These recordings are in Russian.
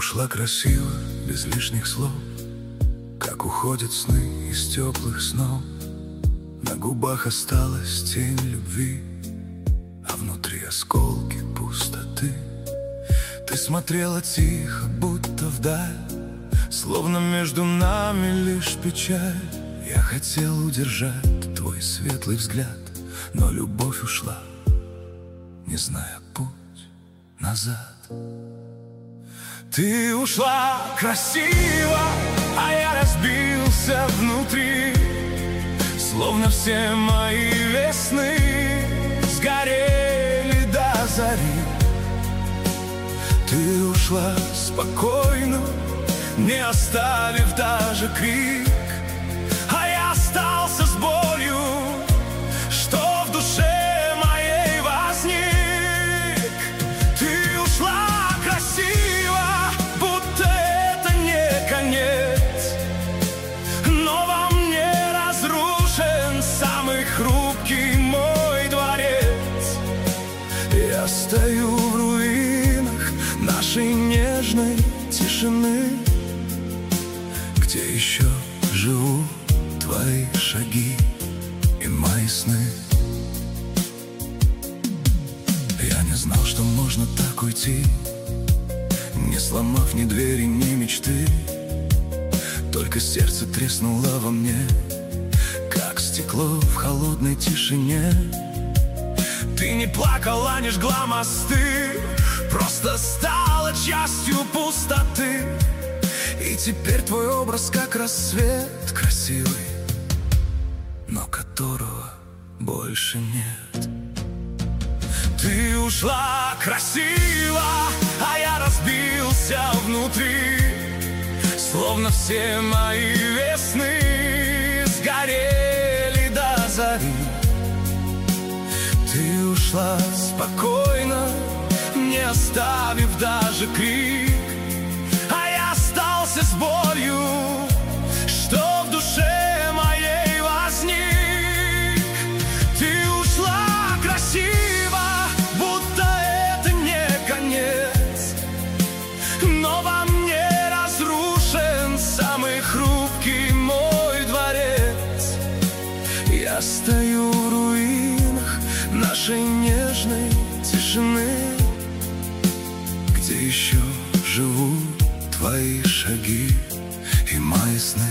ушла красиво, без лишних слов, как уходят сны из теплых снов. На губах осталась тень любви, а внутри осколки пустоты. Ты смотрела тихо, будто вдаль, словно между нами лишь печаль. Я хотел удержать твой светлый взгляд, но любовь ушла, не зная путь назад. Ты ушла красиво, а я разбился внутри, словно все мои весны сгорели до зари. Ты ушла спокойно, не оставив даже крик, а я остался с болью, что в душе моей возник. Ты ушла красиво, будто это не конец, но во мне разрушен самый хрупкий мой дворец. Я стою в руинах нашей нежной тишины, где еще живут твои шаги и мои сны. Я не знал, что можно так уйти, не сломав ни двери, ни мечты. Только сердце треснуло во мне, как стекло в холодной тишине. Ты не плакала, не жгла мосты, просто стала частью пустоты. И теперь твой образ как рассвет красивый, но которого больше нет. Ты ушла красиво, а я разбился внутри, словно все мои весны сгорели до зари. Ты ушла спокойно, не оставив даже крик, а я остался с болью, что в душе моей возник. Ты ушла красиво, будто это не конец, но во мне разрушен самый хрупкий мой дворец. Я стою в руинах нашей нежной тишины, где еще живут твои шаги и мои сны.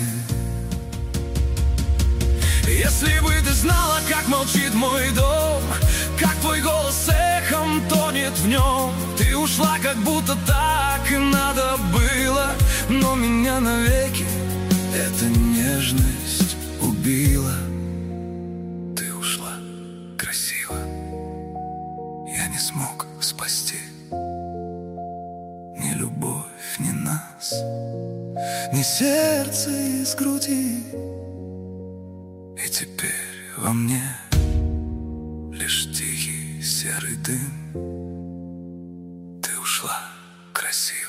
Если бы ты знала, как молчит мой дом, как твой голос эхом тонет в нем. Ты ушла, как будто так и надо было, но меня навеки эта нежность убила. Ты ушла красиво, я не смог спасти ни любовь, ни нас, ни сердце из груди. И теперь во мне лишь тихий серый дым. Ты ушла красиво.